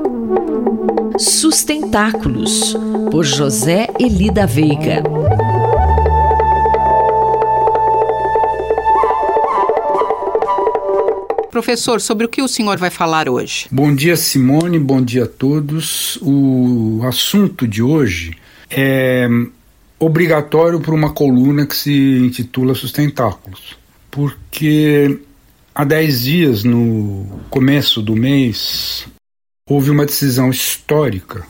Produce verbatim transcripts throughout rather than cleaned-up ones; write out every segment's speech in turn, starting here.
Sustentáculos, por José Eli da Veiga. Professor, sobre o que o senhor vai falar hoje? Bom dia, Simone, bom dia a todos. O assunto de hoje é obrigatório para uma coluna que se intitula Sustentáculos, porque há dez dias, no começo do mês, houve uma decisão histórica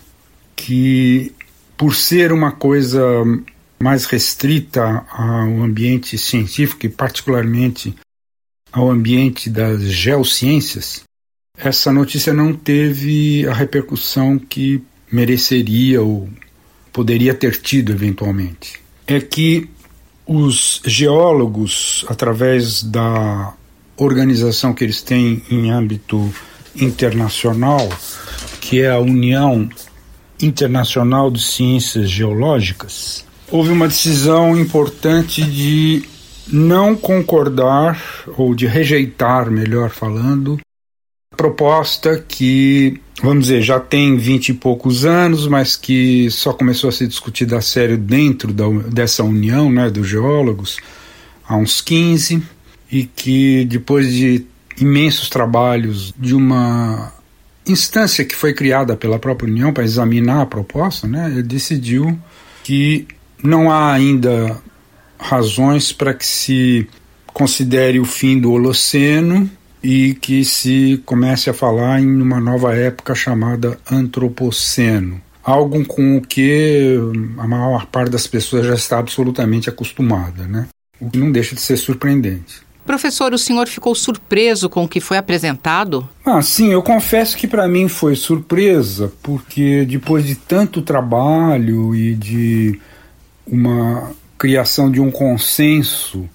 que, por ser uma coisa mais restrita ao ambiente científico e particularmente ao ambiente das geociências, essa notícia não teve a repercussão que mereceria ou poderia ter tido eventualmente. É que os geólogos, através da organização que eles têm em âmbito internacional, que é a União Internacional de Ciências Geológicas, houve uma decisão importante de não concordar, ou de rejeitar, melhor falando, a proposta que, vamos dizer, já tem vinte e poucos anos, mas que só começou a ser discutida a sério dentro da, dessa união, né, dos geólogos, há uns quinze, e que depois de imensos trabalhos de uma instância que foi criada pela própria União para examinar a proposta, né, ele decidiu que não há ainda razões para que se considere o fim do Holoceno e que se comece a falar em uma nova época chamada Antropoceno. Algo com o que a maior parte das pessoas já está absolutamente acostumada, né? O que não deixa de ser surpreendente. Professor, o senhor ficou surpreso com o que foi apresentado? Ah, sim, eu confesso que para mim foi surpresa, porque depois de tanto trabalho e de uma criação de um consenso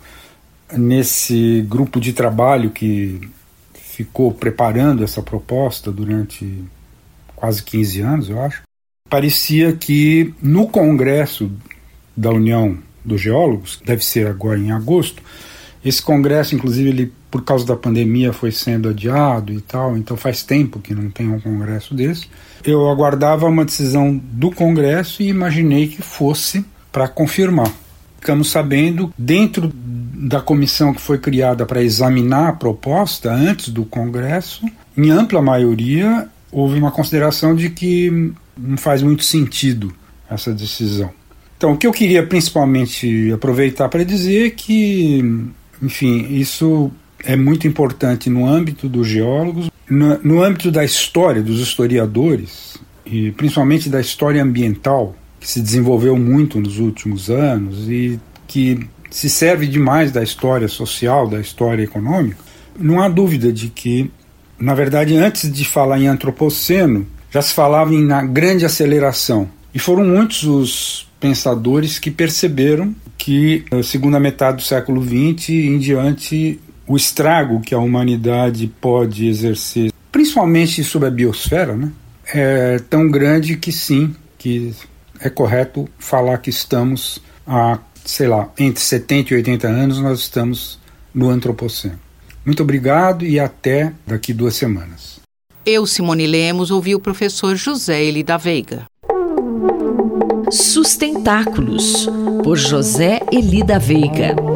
nesse grupo de trabalho que ficou preparando essa proposta durante quase quinze anos, eu acho, parecia que no Congresso da União dos Geólogos, deve ser agora em agosto, esse congresso, inclusive, ele, por causa da pandemia, foi sendo adiado e tal, então faz tempo que não tem um congresso desse. Eu aguardava uma decisão do Congresso e imaginei que fosse para confirmar. Ficamos sabendo, dentro da comissão que foi criada para examinar a proposta antes do Congresso, em ampla maioria, houve uma consideração de que não faz muito sentido essa decisão. Então, o que eu queria principalmente aproveitar para dizer é que, enfim, isso é muito importante no âmbito dos geólogos, no, no âmbito da história, dos historiadores, e principalmente da história ambiental, que se desenvolveu muito nos últimos anos e que se serve demais da história social, da história econômica. Não há dúvida de que, na verdade, antes de falar em antropoceno, já se falava em na grande aceleração. E foram muitos os pensadores que perceberam que, na segunda metade do século vinte em diante, o estrago que a humanidade pode exercer, principalmente sobre a biosfera, né, é tão grande que sim, que é correto falar que estamos há, sei lá, entre setenta e oitenta anos, nós estamos no antropoceno. Muito obrigado e até daqui duas semanas. Eu, Simone Lemos, ouvi o professor José Eli da Veiga. Sustentáculos, por José Eli da Veiga.